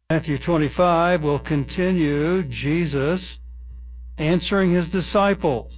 Matthew 25 will continue Jesus answering his disciples.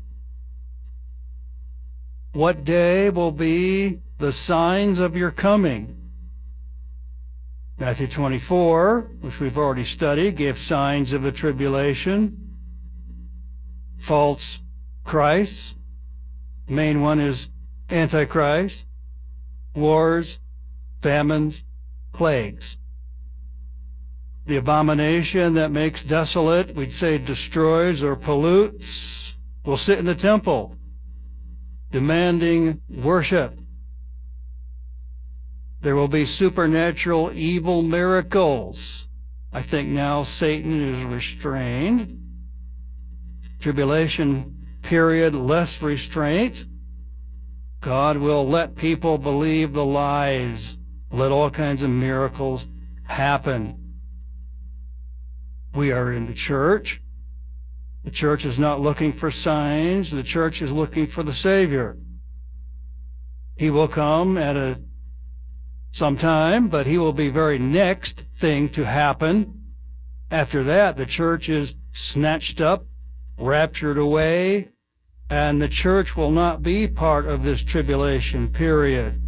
What day will be the signs of your coming? Matthew 24, which we've already studied, gave signs of the tribulation. False Christ. The main one is Antichrist. Wars, famines, plagues. The abomination that makes desolate, we'd say destroys or pollutes, will sit in the temple, demanding worship. There will be supernatural evil miracles. I think now Satan is restrained. Tribulation period, less restraint. God will let people believe the lies, let all kinds of miracles happen. We are in the church. The church is not looking for signs. The church is looking for the Savior. He will come at some time, but he will be very next thing to happen. After that, the church is snatched up, raptured away, and the church will not be part of this tribulation period.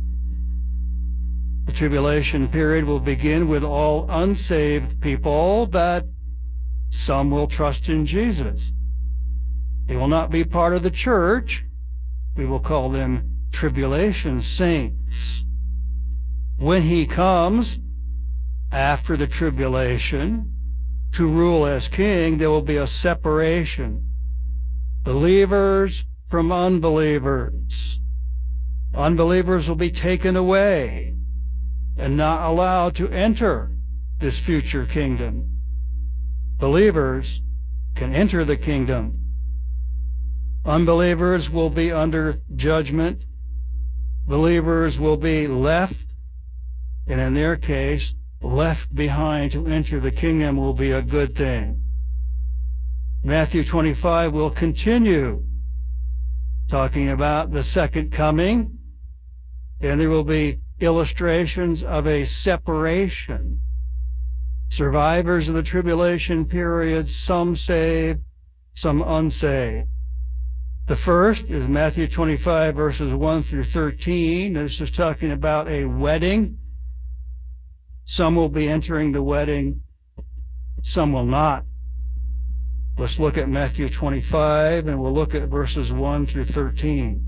The tribulation period will begin with all unsaved people, but some will trust in Jesus. They will not be part of the church. We will call them tribulation saints. When he comes after the tribulation to rule as king, there will be a separation. Believers from unbelievers. Unbelievers will be taken away and not allowed to enter this future kingdom. Believers can enter the kingdom. Unbelievers will be under judgment. Believers will be left, and in their case, left behind to enter the kingdom will be a good thing. Matthew 25 will continue talking about the second coming, and there will be illustrations of a separation. Survivors of the tribulation period, some saved, some unsaved. The first is Matthew 25, verses 1 through 13. This is talking about a wedding. Some will be entering the wedding, some will not. Let's look at Matthew 25, and we'll look at verses 1 through 13.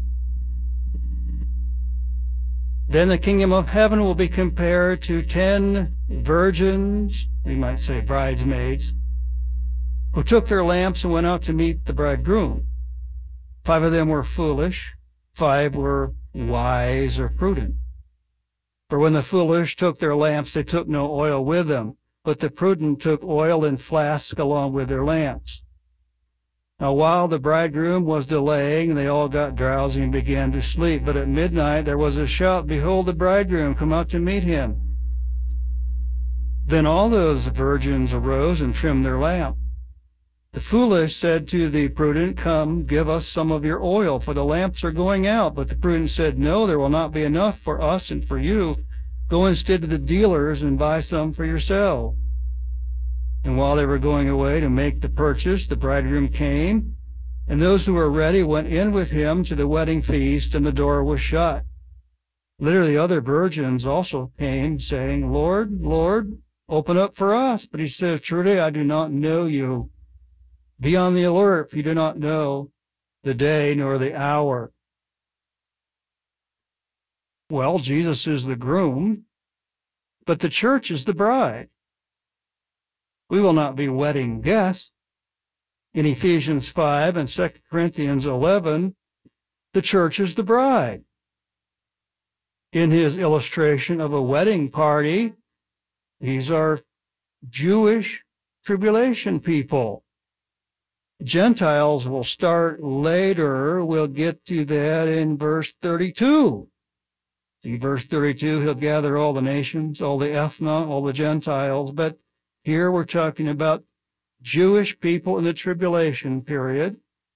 Then the kingdom of heaven will be compared to 10 virgins, we might say bridesmaids, who took their lamps and went out to meet the bridegroom. 5 of them were foolish, 5 were wise or prudent. For when the foolish took their lamps, they took no oil with them, but the prudent took oil in flasks along with their lamps. Now while the bridegroom was delaying, they all got drowsy and began to sleep. But at midnight there was a shout, "Behold, the bridegroom, come out to meet him." Then all those virgins arose and trimmed their lamp. The foolish said to the prudent, "Come, give us some of your oil, for the lamps are going out." But the prudent said, "No, there will not be enough for us and for you. Go instead to the dealers and buy some for yourselves." And while they were going away to make the purchase, the bridegroom came, and those who were ready went in with him to the wedding feast, and the door was shut. Later the other virgins also came, saying, "Lord, Lord, open up for us." But he says, "Truly, I do not know you. Be on the alert, for you do not know the day nor the hour." Well, Jesus is the groom, but the church is the bride. We will not be wedding guests. In Ephesians 5 and 2 Corinthians 11, the church is the bride. In his illustration of a wedding party, these are Jewish tribulation people. Gentiles will start later. We'll get to that in verse 32. See, verse 32, he'll gather all the nations, all the ethna, all the Gentiles. But here we're talking about Jewish people in the tribulation period.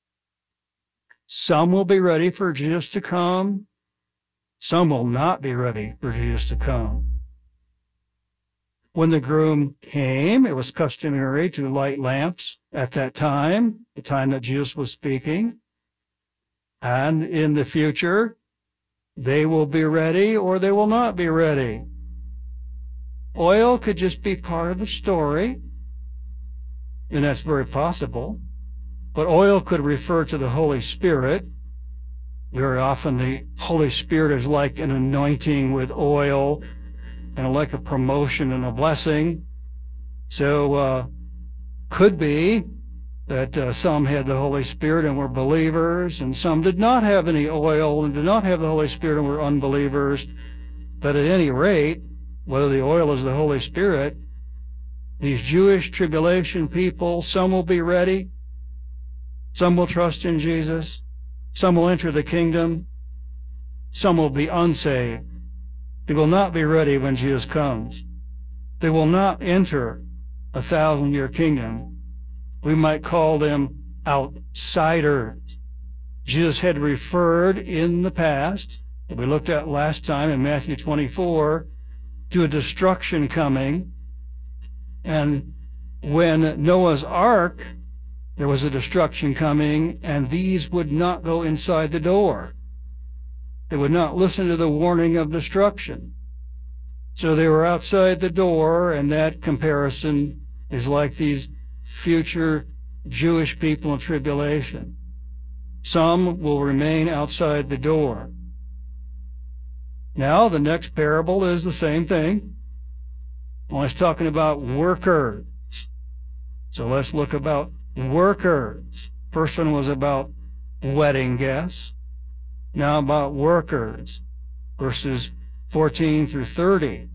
Some will be ready for Jesus to come. Some will not be ready for Jesus to come. When the groom came, it was customary to light lamps at that time, the time that Jesus was speaking. And in the future, they will be ready or they will not be ready. Oil could just be part of the story, and that's very possible. But oil could refer to the Holy Spirit. Very often the Holy Spirit is like an anointing with oil and like a promotion and a blessing. So could be that some had the Holy Spirit and were believers, and some did not have any oil and did not have the Holy Spirit and were unbelievers. But at any rate, whether the oil is the Holy Spirit, these Jewish tribulation people, some will be ready, some will trust in Jesus, some will enter the kingdom, some will be unsaved. They will not be ready when Jesus comes. They will not enter a 1,000-year kingdom. We might call them outsiders. Jesus had referred in the past, that we looked at last time in Matthew 24, to a destruction coming. And when Noah's Ark, there was a destruction coming, and these would not go inside the door. They would not listen to the warning of destruction. So they were outside the door, and that comparison is like these future Jewish people in tribulation. Some will remain outside the door. Now, the next parable is the same thing. Well, it's talking about workers. So let's look about workers. First one was about wedding guests. Now about workers, verses 14 through 30.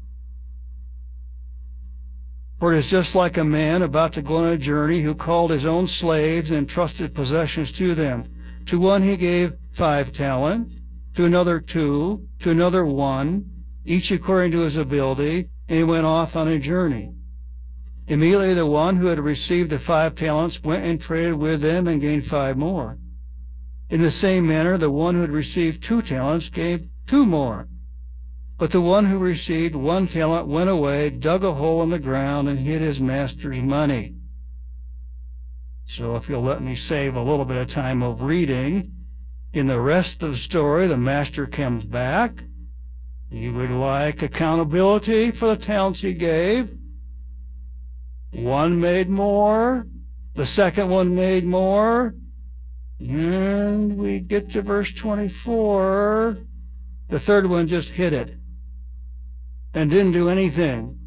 For it is just like a man about to go on a journey who called his own slaves and entrusted possessions to them. To one he gave 5 talents, to another 2, to another 1, each according to his ability, and he went off on a journey. Immediately the one who had received the 5 talents went and traded with them and gained 5 more. In the same manner, the one who had received 2 talents gave 2 more. But the one who received 1 talent went away, dug a hole in the ground, and hid his master's money. So if you'll let me save a little bit of time of reading, in the rest of the story, the master comes back. He would like accountability for the talents he gave. One made more. The second one made more. And we get to verse 24. The third one just hid it and didn't do anything.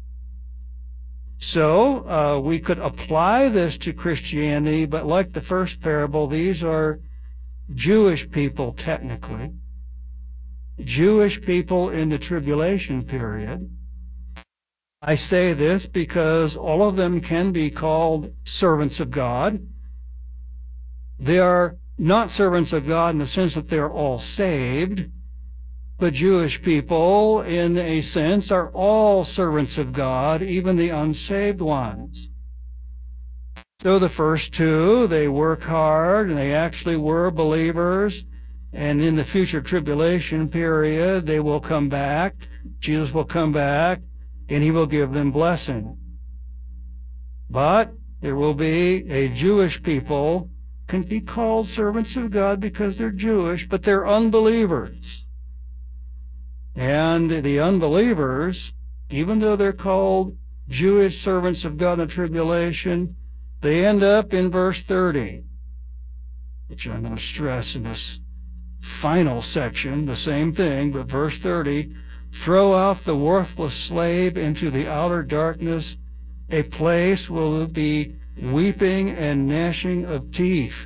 So we could apply this to Christianity, but like the first parable, these are Jewish people technically. Jewish people in the tribulation period. I say this because all of them can be called servants of God. They are not servants of God in the sense that they are all saved, but Jewish people, in a sense, are all servants of God, even the unsaved ones. So the first 2, they work hard, and they actually were believers, and in the future tribulation period, they will come back. Jesus will come back, and he will give them blessing. But there will be a Jewish people, can be called servants of God because they're Jewish, but they're unbelievers. And the unbelievers, even though they're called Jewish servants of God in the tribulation, they end up in verse 30, which I'm going to stress in this final section, the same thing, but verse 30, throw off the worthless slave into the outer darkness, a place will be weeping and gnashing of teeth.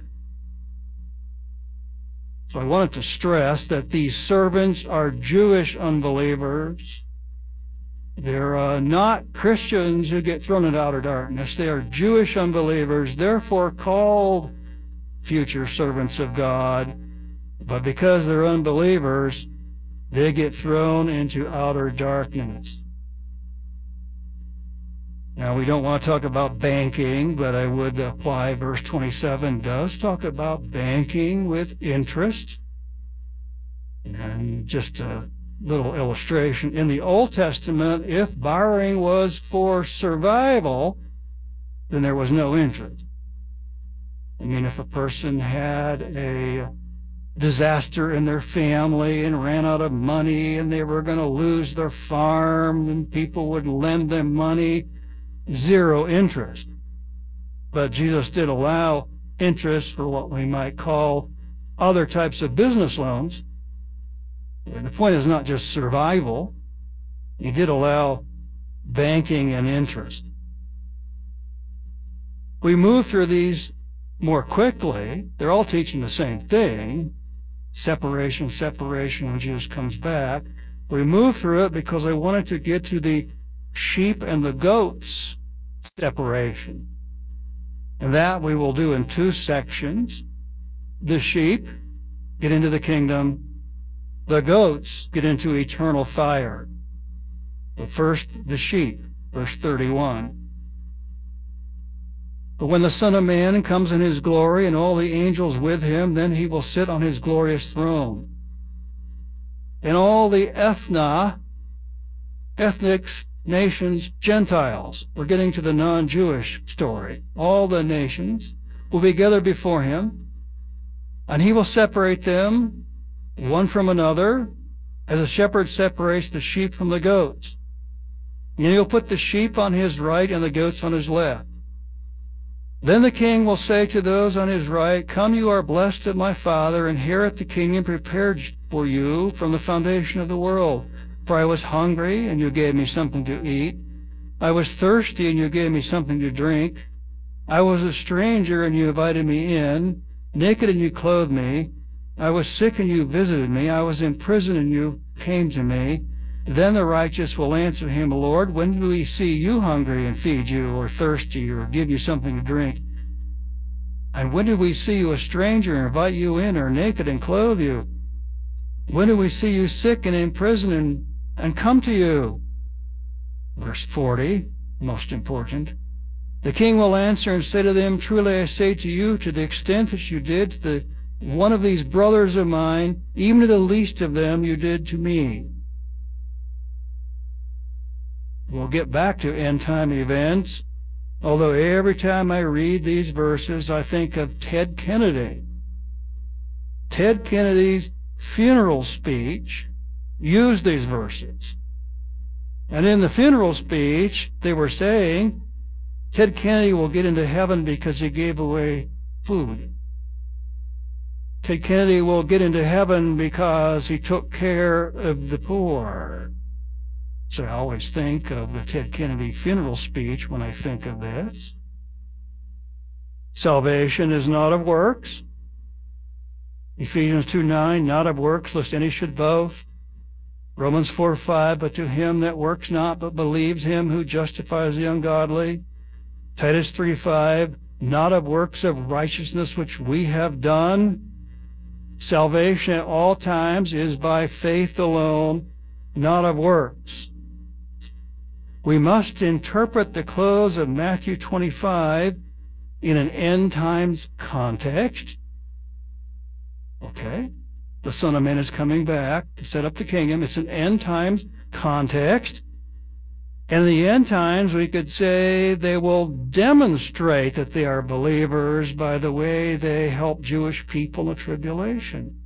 So I wanted to stress that these servants are Jewish unbelievers. They're not Christians who get thrown into outer darkness. They are Jewish unbelievers, therefore called future servants of God. But because they're unbelievers, they get thrown into outer darkness. Now, we don't want to talk about banking, but I would apply verse 27 does talk about banking with interest. And just to little illustration. In the Old Testament, if borrowing was for survival, then there was no interest. I mean, if a person had a disaster in their family and ran out of money and they were going to lose their farm and people would lend them money, zero interest. But Jesus did allow interest for what we might call other types of business loans. And the point is not just survival. He did allow banking and interest. We move through these more quickly. They're all teaching the same thing. Separation when Jesus comes back. We move through it because I wanted to get to the sheep and the goats separation. And that we will do in two sections. The sheep get into the kingdom. The goats get into eternal fire. But first, the sheep, verse 31. But when the Son of Man comes in his glory and all the angels with him, then he will sit on his glorious throne. And all the ethnics, nations, Gentiles, we're getting to the non-Jewish story. All the nations will be gathered before him, and he will separate them one from another, as a shepherd separates the sheep from the goats. And he'll put the sheep on his right and the goats on his left. Then the king will say to those on his right, "Come, you are blessed of my Father, inherit the kingdom prepared for you from the foundation of the world. For I was hungry, and you gave me something to eat. I was thirsty, and you gave me something to drink. I was a stranger, and you invited me in. Naked, and you clothed me. I was sick, and you visited me. I was in prison, and you came to me." Then the righteous will answer him, "Lord, when did we see you hungry and feed you, or thirsty, or give you something to drink? And when did we see you a stranger and invite you in, or naked and clothe you? When did we see you sick and in prison and come to you?" Verse 40, most important. The king will answer and say to them, "Truly I say to you, to the extent that you did to one of these brothers of mine, even to the least of them, you did to me." We'll get back to end-time events, although every time I read these verses, I think of Ted Kennedy. Ted Kennedy's funeral speech used these verses. And in the funeral speech, they were saying, Ted Kennedy will get into heaven because he gave away food. Ted Kennedy will get into heaven because he took care of the poor. So I always think of the Ted Kennedy funeral speech when I think of this. Salvation is not of works. Ephesians 2:9, not of works, lest any should boast. Romans 4:5, but to him that works not, but believes him who justifies the ungodly. Titus 3:5, not of works of righteousness which we have done. Salvation at all times is by faith alone, not of works. We must interpret the close of Matthew 25 in an end times context. Okay? The Son of Man is coming back to set up the kingdom. It's an end times context. And in the end times, we could say they will demonstrate that they are believers by the way they help Jewish people in the tribulation.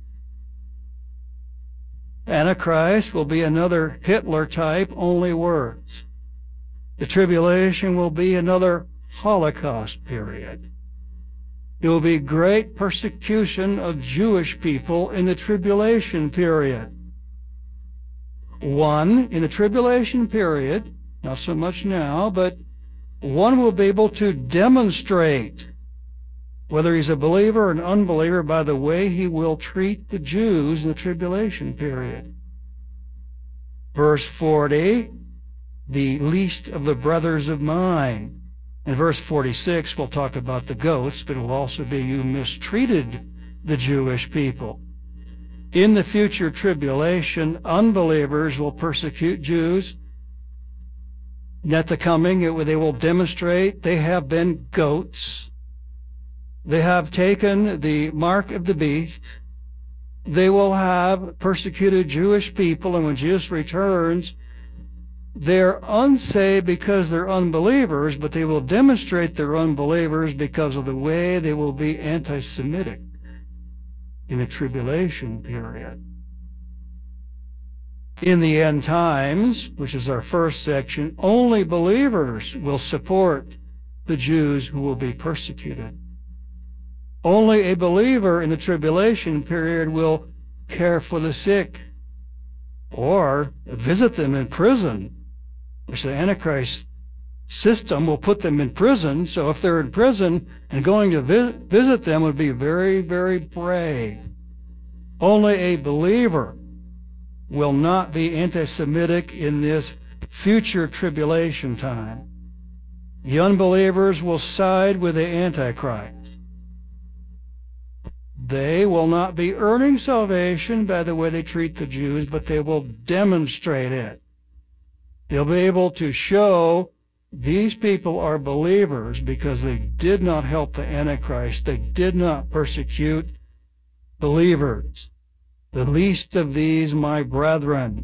Antichrist will be another Hitler type, only words. The tribulation will be another Holocaust period. There will be great persecution of Jewish people in the tribulation period. One, in the tribulation period, not so much now, but one will be able to demonstrate whether he's a believer or an unbeliever by the way he will treat the Jews in the tribulation period. Verse 40, the least of the brothers of mine. In verse 46, we'll talk about the goats, but it will also be you mistreated the Jewish people. In the future tribulation, unbelievers will persecute Jews. And at the coming, they will demonstrate they have been goats. They have taken the mark of the beast. they will have persecuted Jewish people, and when Jesus returns, they're unsaved because they're unbelievers, but they will demonstrate they're unbelievers because of the way they will be anti-Semitic in the tribulation period. In the end times, which is our first section, only believers will support the Jews who will be persecuted. Only a believer in the tribulation period will care for the sick or visit them in prison, which the Antichrist system will put them in prison. So if they're in prison and going to visit them would be very, very brave. Only a believer will not be anti-Semitic in this future tribulation time. The unbelievers will side with the Antichrist. They will not be earning salvation by the way they treat the Jews, but they will demonstrate it. They'll be able to show these people are believers because they did not help the Antichrist. They did not persecute believers. The least of these, my brethren.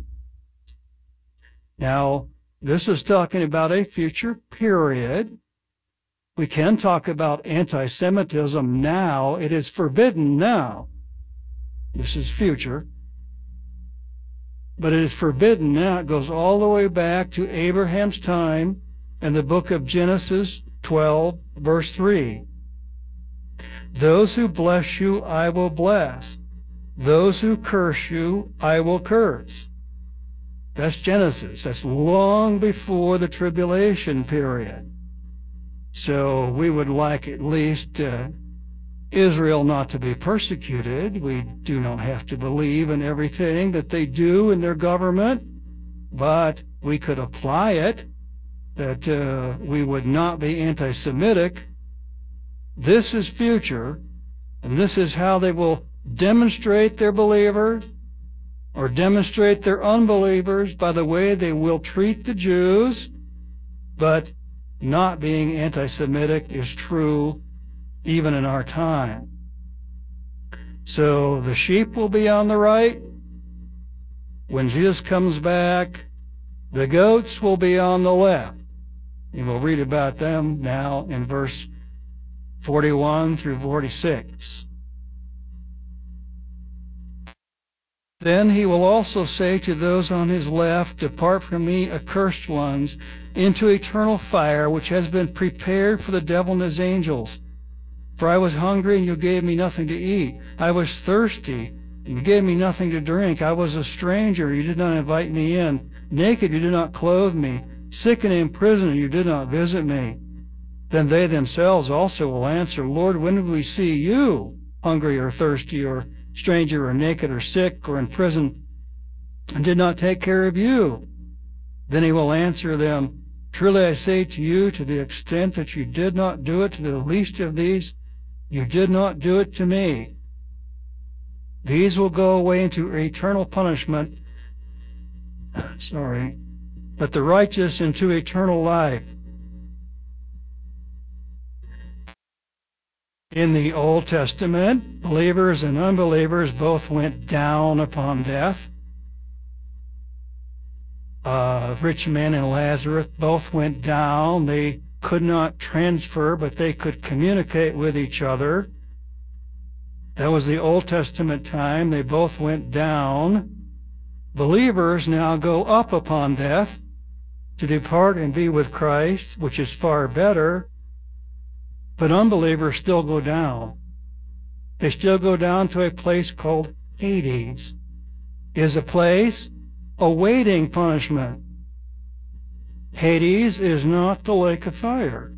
Now, this is talking about a future period. We can talk about anti-Semitism now. It is forbidden now. This is future. But it is forbidden now. It goes all the way back to Abraham's time and the book of Genesis 12, verse 3. Those who bless you, I will bless. Those who curse you, I will curse. That's Genesis. That's long before the tribulation period. So we would like at least Israel not to be persecuted. We do not have to believe in everything that they do in their government, but we could apply it that we would not be anti-Semitic. This is future, and this is how they will demonstrate their believers or demonstrate their unbelievers by the way they will treat the Jews, but not being anti-Semitic is true even in our time. So the sheep will be on the right when Jesus comes back. The goats will be on the left. And we'll read about them now in verse 41 through 46. Then he will also say to those on his left, depart from me, accursed ones, into eternal fire, which has been prepared for the devil and his angels. For I was hungry, and you gave me nothing to eat. I was thirsty, and you gave me nothing to drink. I was a stranger, you did not invite me in. Naked, you did not clothe me. Sick and in prison, you did not visit me. Then they themselves also will answer, Lord, when did we see you hungry or thirsty or stranger or naked or sick or in prison and did not take care of you? Then he will answer them, truly I say to you, to the extent that you did not do it to the least of these, you did not do it to me. These will go away into eternal punishment, but the righteous into eternal life. In the Old Testament, believers and unbelievers both went down upon death. Rich man and Lazarus both went down. They could not transfer, but they could communicate with each other. That was the Old Testament time. They both went down. Believers now go up upon death to depart and be with Christ, which is far better. But unbelievers still go down. They still go down to a place called Hades. It is a place awaiting punishment. Hades is not the lake of fire.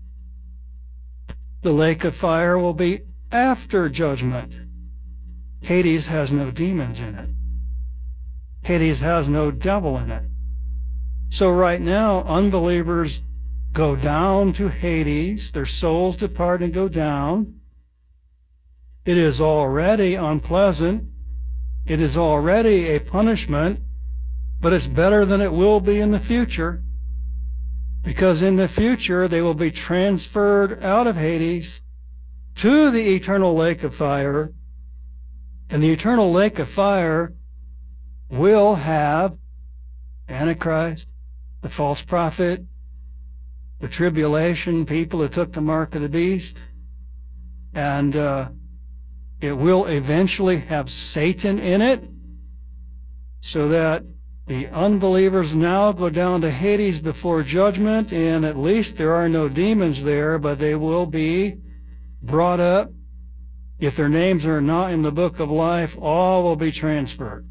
The lake of fire will be after judgment. Hades has no demons in it. Hades has no devil in it. So right now, unbelievers go down to Hades. Their souls depart and go down. It is already unpleasant. It is already a punishment, but it's better than it will be in the future, because in the future they will be transferred out of Hades to the eternal lake of fire, And the eternal lake of fire will have Antichrist, the false prophet, the tribulation people that took the mark of the beast, and it will eventually have Satan in it, so that the unbelievers now go down to Hades before judgment, and at least there are no demons there, but they will be brought up. If their names are not in the book of life, all will be transferred.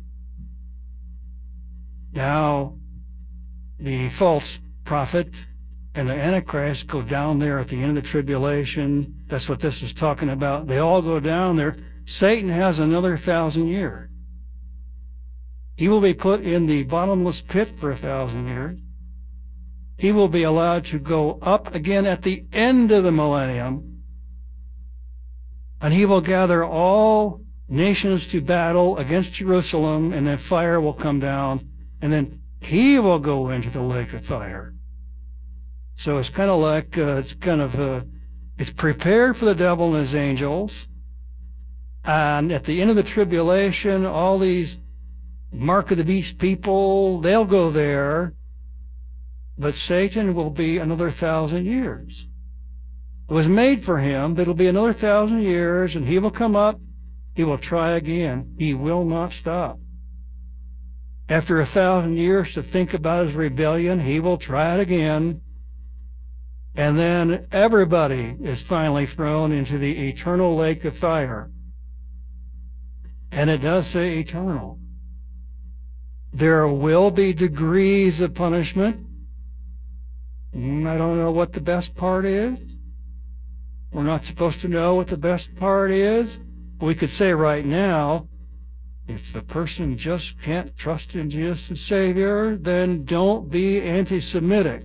Now, the false prophet and the Antichrist go down there at the end of the tribulation. That's what this is talking about. They all go down there. Satan has another 1,000 years. He will be put in the bottomless pit for 1,000 years. He will be allowed to go up again at the end of the millennium, and he will gather all nations to battle against Jerusalem, and then fire will come down, and then he will go into the lake of fire. So it's kind of like, it's prepared for the devil and his angels, and at the end of the tribulation, all these mark of the beast people, they'll go there, but Satan will be another 1,000 years. It was made for him, but it'll be another 1,000 years, and he will come up, he will try again. He will not stop. After 1,000 years to think about his rebellion, he will try it again, and then everybody is finally thrown into the eternal lake of fire. And it does say eternal. There will be degrees of punishment. I don't know what the best part is. We're not supposed to know what the best part is. We could say right now, if the person just can't trust in Jesus as Savior, then don't be anti-Semitic.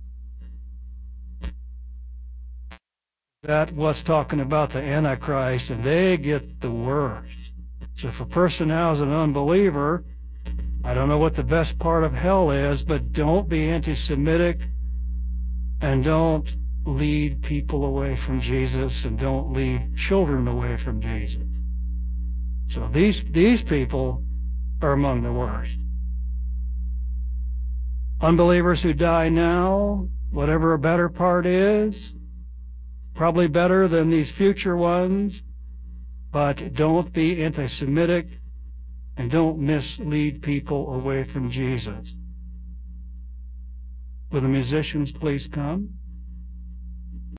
That was talking about the Antichrist, and they get the worst. So if a person now is an unbeliever, I don't know what the best part of hell is, but don't be anti-Semitic, and don't lead people away from Jesus, and don't lead children away from Jesus. So these people are among the worst. Unbelievers who die now, whatever a better part is, probably better than these future ones, but don't be anti-Semitic, and don't mislead people away from Jesus. Will the musicians please come?